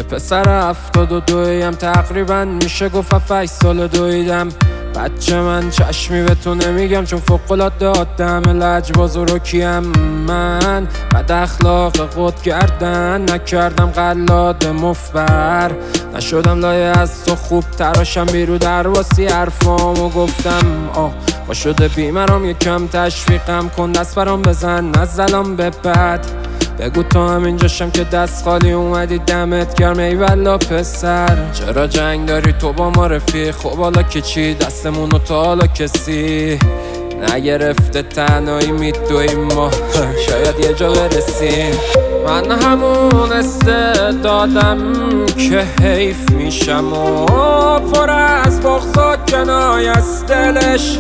پسر 72یم تقریبا میشه گفت 7 سال دویدم. بچه من چشمی به تو نمیگم چون فوق‌العاده آدم لجباز و رکیم. من بد اخلاق قد گردن نکردم قلاد مفبر. نشدم لایه از تو خوب تراشم بیرو در واسی حرفامو گفتم. با شده بیمرام یکم تشویقم کن دست برام بزن نزلام به بد. بگو تو همینجاشم که دست خالی اومدی دمت گرم ای والا پسر. چرا جنگ داری تو با ما رفیق؟ خب حالا که چی دستمونو تا حالا کسی نگرفته تنهایی میدویم ما شاید یه جا برسیم. من همون استعدادم که حیف میشم و پر از بغض و کنایه است دلش.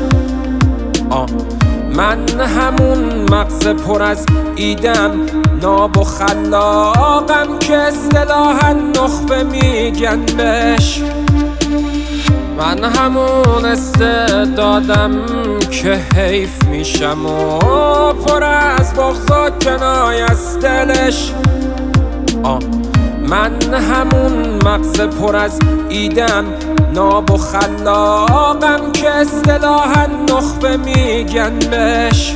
من همون مغز پر از ایدم ناب و خلاقم که اصطلاحاً نخبه میگن بهش. من همون استعدادم که حیف میشم و پر از بغض و کنایه است دلش. من همون مغز پر از ایدم ناب و خلاقم که اصطلاحاً نخبه میگن بهش.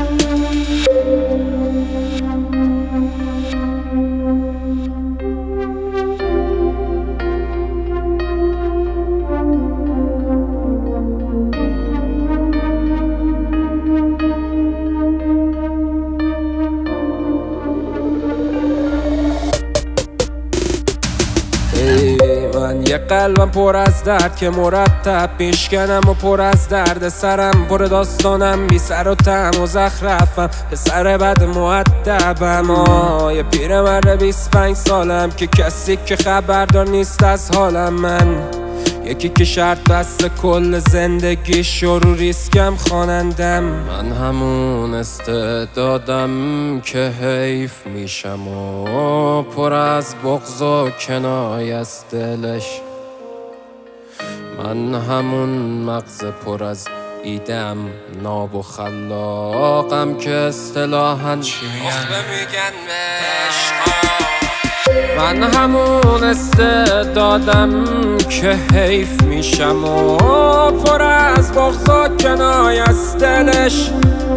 من یه قلبم پر از درد که مرتب میشکنم و پر از درد سرم پر داستانم بی سر و تم و زخرفم پسر بد مؤدبم. یه پیرمرد 25 سالم که کسی که خبردار نیست از حالم. من یکی که شرط بسته کل زندگیش رو ریسکم خوانندم. من همون استعدادم که حیف میشم و پر از بغض و کنایه است دلش. من همون مغز پر از ایدم ناب و خلاقم که اصطلاحاً نخبه میگن بهش. من همون استعدادم که حیف میشم و پر از بغض و کنایه است دلش.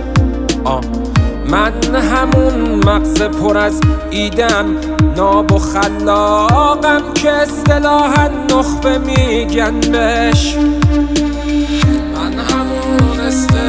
من همون مغز پر از ایدم ناب و خلاقم که اصطلاحاً نخبه میگن بهش. من همون